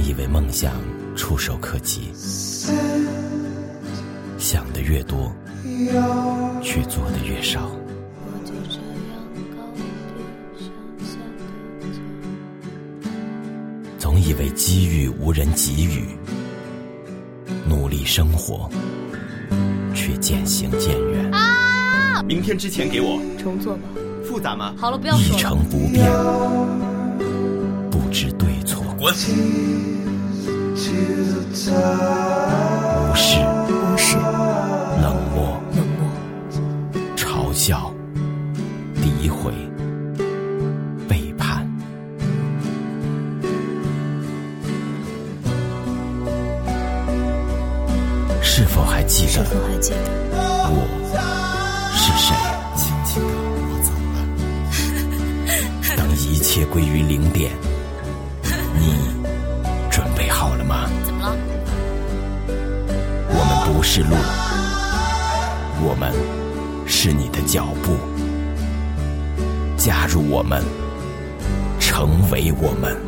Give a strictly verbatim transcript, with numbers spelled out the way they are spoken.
以为梦想触手可及，想的越多，却做的越少。总以为机遇无人给予，努力生活，却渐行渐远。 啊！ 明天之前给我重做吧。 复杂吗？ 好了，不要说了。 一成不变，不知对错。 滚！ 无视， 无视， 冷漠， 冷漠， 嘲笑，诋毁，背叛。是否还记得？ 是否还记得？ 我是谁？ 轻轻的，我走了。 当一切归于零点，你准备好了吗？ 怎么了？ 我们不是路，我们是你的脚步。加入我们，成为我们。